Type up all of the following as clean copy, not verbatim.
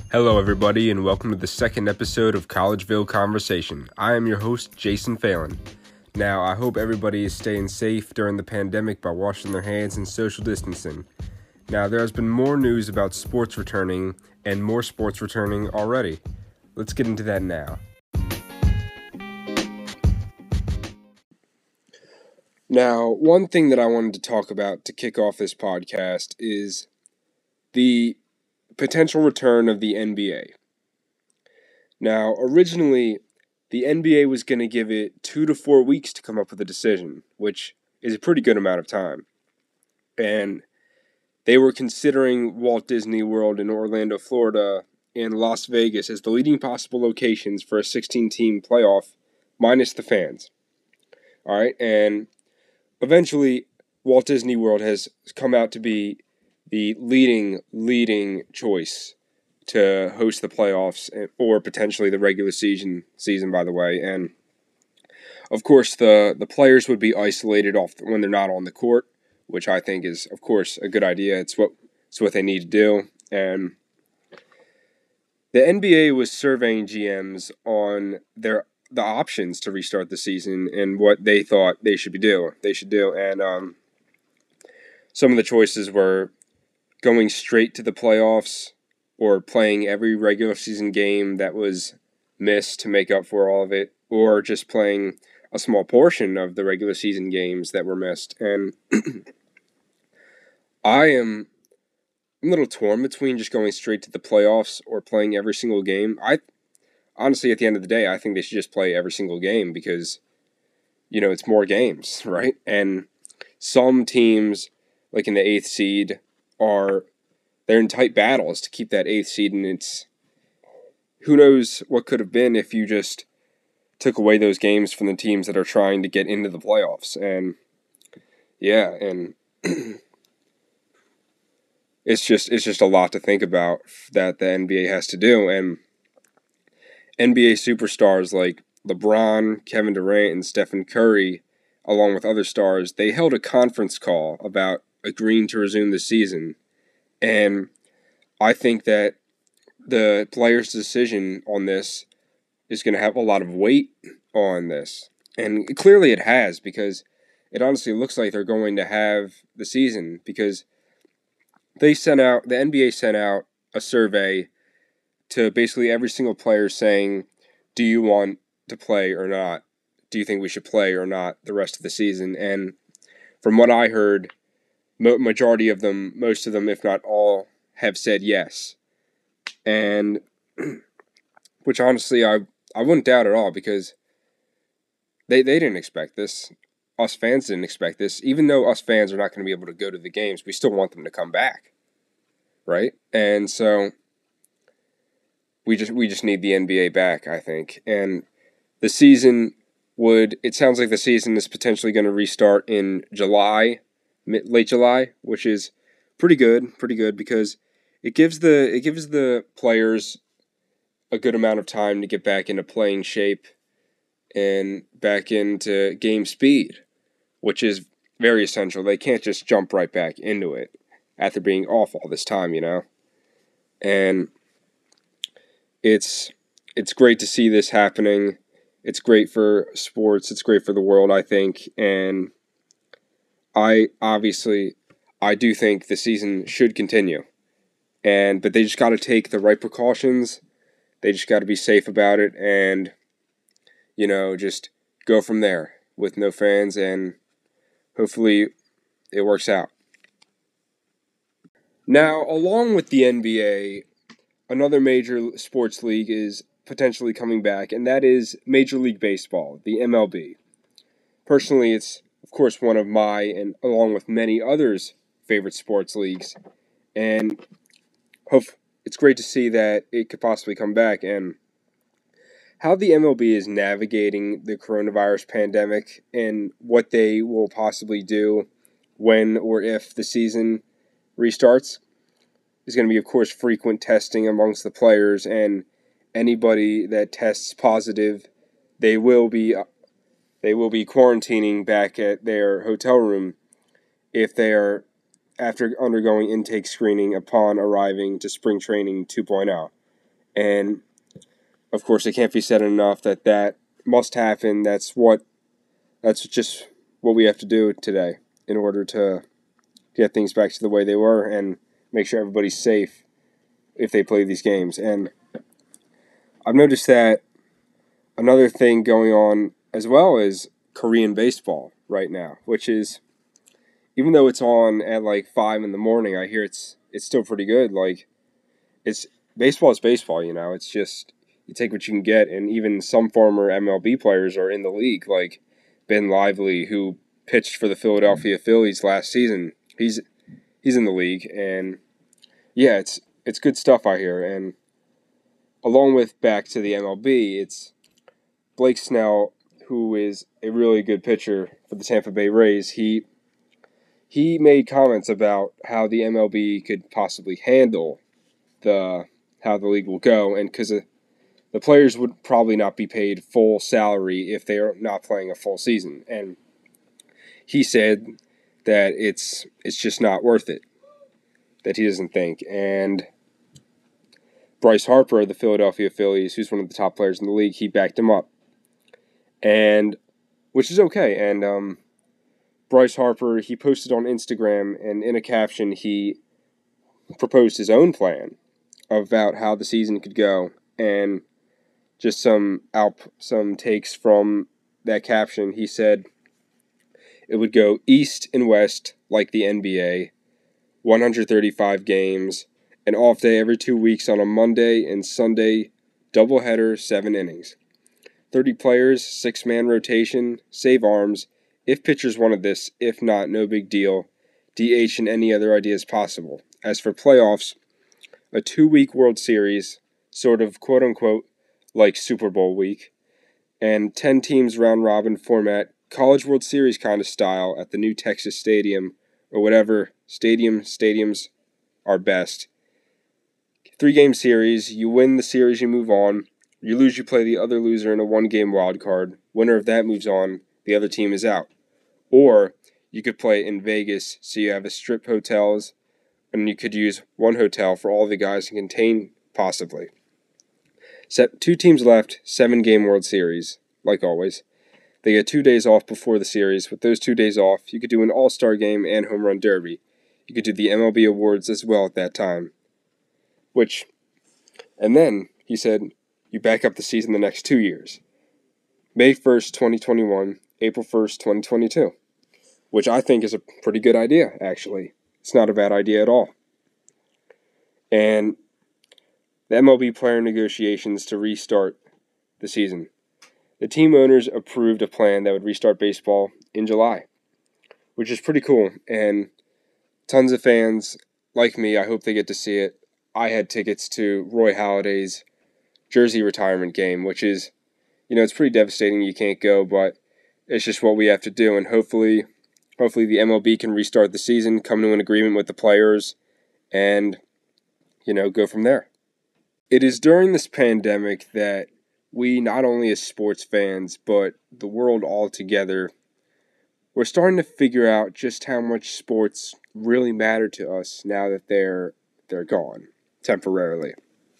Hello, everybody, and welcome to the second episode of Collegeville Conversation. I am your host, Jason Phelan. Now, I hope everybody is staying safe during the pandemic by washing their hands and social distancing. Now, there has been more news about sports returning and more sports returning already. Let's get into that now. Now, one thing that I wanted to talk about to kick off this podcast is the potential return of the NBA. Now, originally, the NBA was going to give it 2 to 4 weeks to come up with a decision, which is a pretty good amount of time. And they were considering Walt Disney World in Orlando, Florida, and Las Vegas as the leading possible locations for a 16-team playoff, minus the fans. All right, and eventually, Walt Disney World has come out to be the leading choice to host the playoffs or potentially the regular season, by the way. And, of course, the players would be isolated off when they're not on the court, which I think is, of course, a good idea. It's what they need to do. And the NBA was surveying GMs on the options to restart the season and what they thought they should do. And some of the choices were going straight to the playoffs, or playing every regular season game that was missed to make up for all of it, or just playing a small portion of the regular season games that were missed. And I'm a little torn between just going straight to the playoffs or playing every single game. Honestly, at the end of the day, I think they should just play every single game because, it's more games, right? And some teams, like in the 8th seed, they're in tight battles to keep that 8th seed, and it's who knows what could have been if you just took away those games from the teams that are trying to get into the playoffs. And yeah, and it's just a lot to think about that the NBA has to do. And NBA superstars like LeBron, Kevin Durant, and Stephen Curry, along with other stars, they held a conference call about agreeing to resume the season. And I think that the players' decision on this is going to have a lot of weight on this. And clearly it has, because it honestly looks like they're going to have the season, because the NBA sent out a survey to basically every single player saying, do you want to play or not? Do you think we should play or not the rest of the season? And from what I heard, majority of them, most of them, if not all, have said yes. And which honestly I wouldn't doubt at all, because they didn't expect this. Us fans didn't expect this. Even though us fans are not going to be able to go to the games, we still want them to come back. Right? And so we just need the NBA back, I think. And the season it sounds like the season is potentially going to restart in late July, which is pretty good because it gives the players a good amount of time to get back into playing shape and back into game speed, which is very essential. They can't just jump right back into it after being off all this time, And it's great to see this happening. It's great for sports. It's great for the world, I think. And I do think the season should continue. But they just got to take the right precautions. They just got to be safe about it and, just go from there with no fans, and hopefully it works out. Now, along with the NBA, another major sports league is potentially coming back, and that is Major League Baseball, the MLB. Personally, it's, of course, one of my, and along with many others, favorite sports leagues. And it's great to see that it could possibly come back. And how the MLB is navigating the coronavirus pandemic and what they will possibly do when or if the season restarts is going to be, of course, frequent testing amongst the players, and anybody that tests positive, they will be quarantining back at their hotel room if they are after undergoing intake screening upon arriving to spring training 2.0. And of course, it can't be said enough that must happen. That's just what we have to do today in order to get things back to the way they were and make sure everybody's safe if they play these games. And I've noticed that another thing going on as well is Korean baseball right now, which is, even though it's on at like 5 in the morning, I hear it's still pretty good. Like, it's baseball is baseball, It's just you take what you can get, and even some former MLB players are in the league, like Ben Lively, who pitched for the Philadelphia Phillies last season. He's in the league, and yeah, it's good stuff out here. And along with back to the MLB, it's Blake Snell, who is a really good pitcher for the Tampa Bay Rays. He made comments about how the MLB could possibly handle how the league will go, and because the players would probably not be paid full salary if they are not playing a full season. And he said that it's just not worth it, that he doesn't think. And Bryce Harper of the Philadelphia Phillies, who's one of the top players in the league, he backed him up, and which is okay. And Bryce Harper, he posted on Instagram, and in a caption, he proposed his own plan about how the season could go, and just some takes from that caption. He said it would go east and west like the NBA, 135 games, an off day every 2 weeks on a Monday and Sunday, doubleheader, 7 innings. 30 players, 6-man rotation, save arms, if pitchers wanted this, if not, no big deal, DH and any other ideas possible. As for playoffs, a 2-week World Series, sort of quote-unquote like Super Bowl week, and 10 teams round-robin format, College World Series kind of style at the new Texas Stadium, or whatever stadiums are best. 3-game series, you win the series, you move on. You lose, you play the other loser in a 1-game wild card. Winner of that moves on, the other team is out. Or you could play in Vegas, so you have a strip hotels, and you could use one hotel for all the guys to contain, possibly. 2 teams left, 7-game World Series, like always. They get 2 days off before the series. With those 2 days off, you could do an All-Star game and Home Run Derby. You could do the MLB Awards as well at that time. And then, he said, you back up the season the next 2 years. May 1st, 2021, April 1st, 2022. Which I think is a pretty good idea, actually. It's not a bad idea at all. And the MLB player negotiations to restart the season. The team owners approved a plan that would restart baseball in July, which is pretty cool. And tons of fans like me, I hope they get to see it. I had tickets to Roy Halladay's jersey retirement game, which is, it's pretty devastating you can't go, but it's just what we have to do. And hopefully the MLB can restart the season, come to an agreement with the players, and, go from there. It is during this pandemic that we, not only as sports fans, but the world altogether, we're starting to figure out just how much sports really matter to us now that they're gone, temporarily.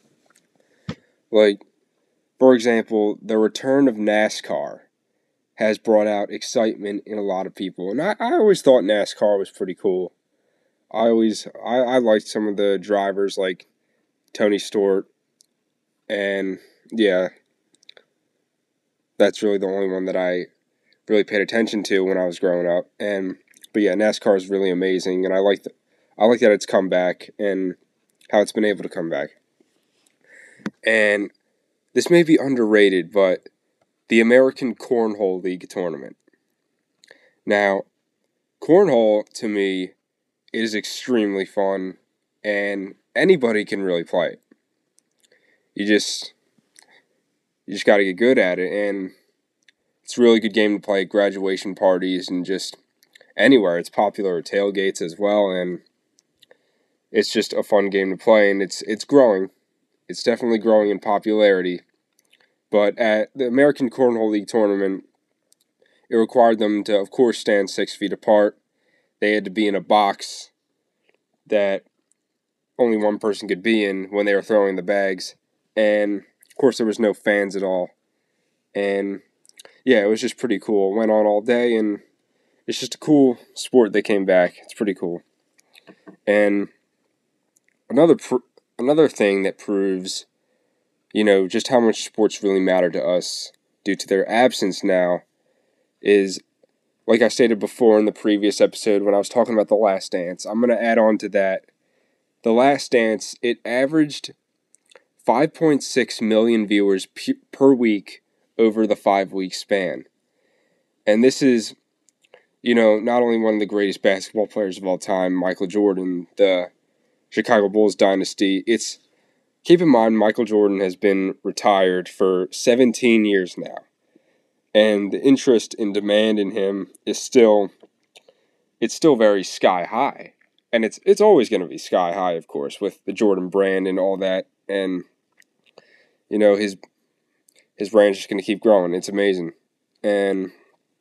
Like, for example, the return of NASCAR has brought out excitement in a lot of people. And I always thought NASCAR was pretty cool. I liked some of the drivers like Tony Stewart, and yeah, that's really the only one that I really paid attention to when I was growing up. But yeah, NASCAR is really amazing, and I like that it's come back and how it's been able to come back. And this may be underrated, but the American Cornhole League tournament. Now, cornhole to me is extremely fun, and anybody can really play it. You just got to get good at it, and it's a really good game to play at graduation parties and just anywhere. It's popular at tailgates as well, and it's just a fun game to play, and it's growing. It's definitely growing in popularity. But at the American Cornhole League tournament, it required them to, of course, stand 6 feet apart. They had to be in a box that only one person could be in when they were throwing the bags. and of course there was no fans at all. And yeah, it was just pretty cool. It went on all day, and it's just a cool sport that came back. It's pretty cool. And another thing that proves, just how much sports really matter to us due to their absence now is, like I stated before in the previous episode when I was talking about The Last Dance, I'm going to add on to that. The Last Dance, it averaged 5.6 million viewers per week over the 5-week span. And this is, not only one of the greatest basketball players of all time, Michael Jordan, the Chicago Bulls dynasty. Keep in mind, Michael Jordan has been retired for 17 years now. And the interest and demand in him is still very sky high. And it's always going to be sky high, of course, with the Jordan brand and all that. And, his brand is just going to keep growing. It's amazing. And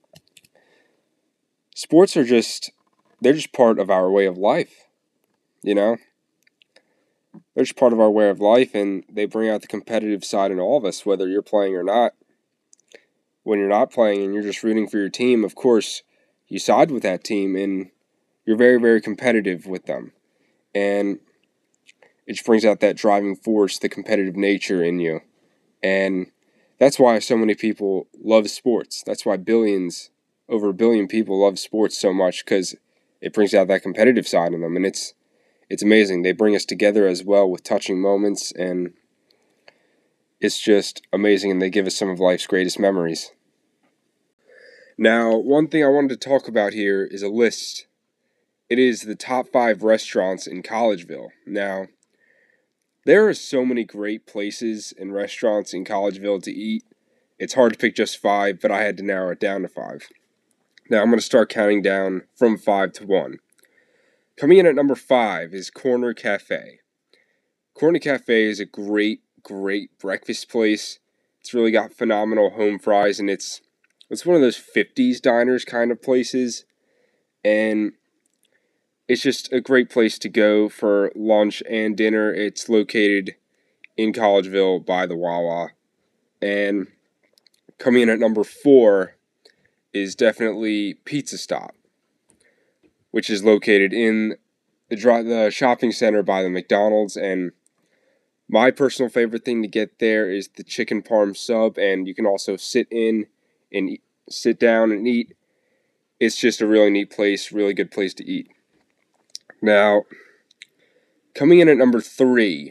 sports they're just part of our way of life, They're just part of our way of life, and they bring out the competitive side in all of us, whether you're playing or not. When you're not playing and you're just rooting for your team, of course, you side with that team, and you're very, very competitive with them. And it just brings out that driving force, the competitive nature in you. And that's why so many people love sports. That's why over 1 billion people love sports so much, because it brings out that competitive side in them. And it's amazing. They bring us together as well with touching moments, and it's just amazing, and they give us some of life's greatest memories. Now, one thing I wanted to talk about here is a list. It is the top 5 restaurants in Collegeville. Now, there are so many great places and restaurants in Collegeville to eat. It's hard to pick just 5, but I had to narrow it down to 5. Now, I'm going to start counting down from 5 to 1. Coming in at number 5 is Corner Cafe. Corner Cafe is a great, great breakfast place. It's really got phenomenal home fries, and it's one of those 50s diners kind of places. And it's just a great place to go for lunch and dinner. It's located in Collegeville by the Wawa. And coming in at number 4 is definitely Pizza Stop, which is located in the shopping center by the McDonald's. And my personal favorite thing to get there is the chicken parm sub, and you can also sit down and eat. It's just a really neat place, really good place to eat. Now, coming in at number 3,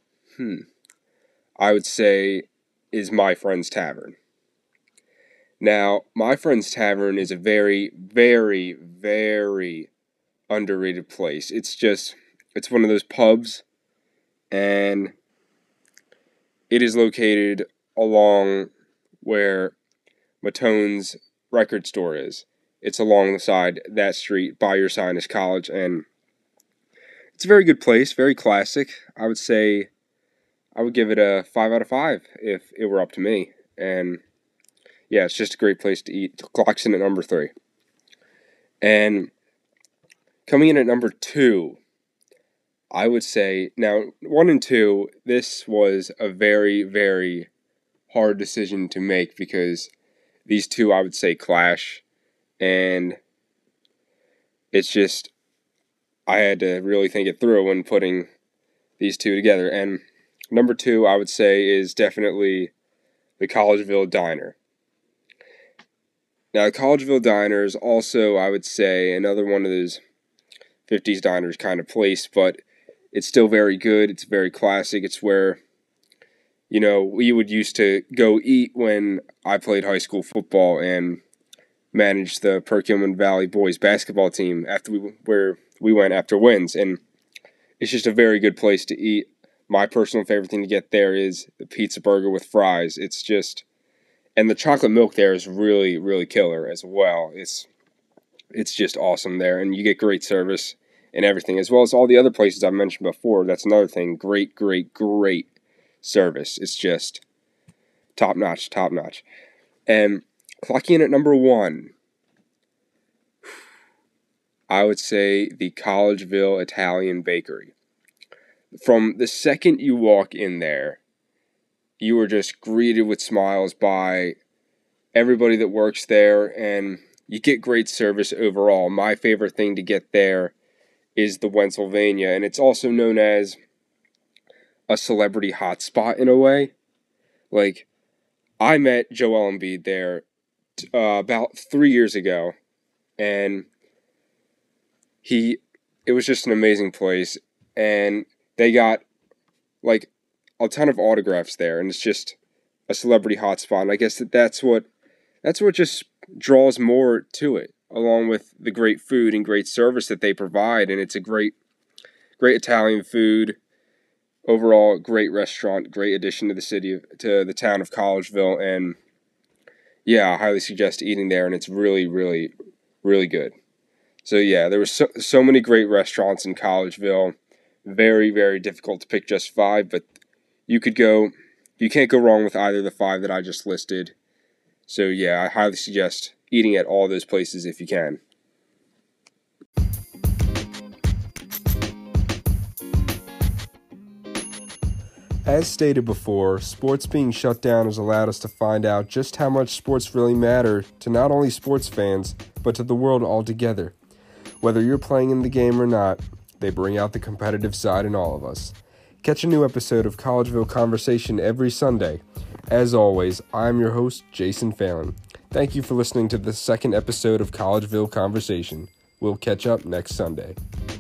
I would say is My Friend's Tavern. Now, My Friend's Tavern is a very, very, very underrated place. It's one of those pubs, and it is located along where Matone's record store is. It's along the side that street by your sign is College, and it's a very good place, very classic. I would say I would give it a 5 out of 5 if it were up to me. And yeah, it's just a great place to eat. Clocks in at number 3. And coming in at number 2, I would say, now 1 and 2, this was a very, very hard decision to make, because these two, I would say, clash. And it's just, I had to really think it through when putting these two together. And number 2, I would say, is definitely the Collegeville Diner. Now, the Collegeville Diner is also, I would say, another one of those 50s diners kind of place, but it's still very good. It's very classic. It's where, we would used to go eat when I played high school football and managed the Perkiomen Valley boys basketball team where we went after wins. And it's just a very good place to eat. My personal favorite thing to get there is the pizza burger with fries. And the chocolate milk there is really, really killer as well. It's just awesome there, and you get great service and everything, as well as all the other places I mentioned before. That's another thing. Great, great, great service. It's just top notch, top notch. And clocking in at number 1, I would say the Collegeville Italian Bakery. From the second you walk in there, you are just greeted with smiles by everybody that works there, and you get great service overall. My favorite thing to get there is the Wentzylvania, and it's also known as a celebrity hotspot in a way. Like, I met Joel Embiid there about 3 years ago, and it was just an amazing place, and they got like a ton of autographs there, and it's just a celebrity hotspot. And I guess that's what just draws more to it, along with the great food and great service that they provide. And it's a great Italian food. Overall, great restaurant, great addition to the town of Collegeville, and yeah, I highly suggest eating there, and it's really, really, really good. So yeah, there was so many great restaurants in Collegeville. Very, very difficult to pick just 5, but you can't go wrong with either of the 5 that I just listed. So yeah, I highly suggest eating at all those places if you can. As stated before, sports being shut down has allowed us to find out just how much sports really matter to not only sports fans, but to the world altogether. Whether you're playing in the game or not, they bring out the competitive side in all of us. Catch a new episode of Collegeville Conversation every Sunday. As always, I'm your host, Jason Phelan. Thank you for listening to the second episode of Collegeville Conversation. We'll catch up next Sunday.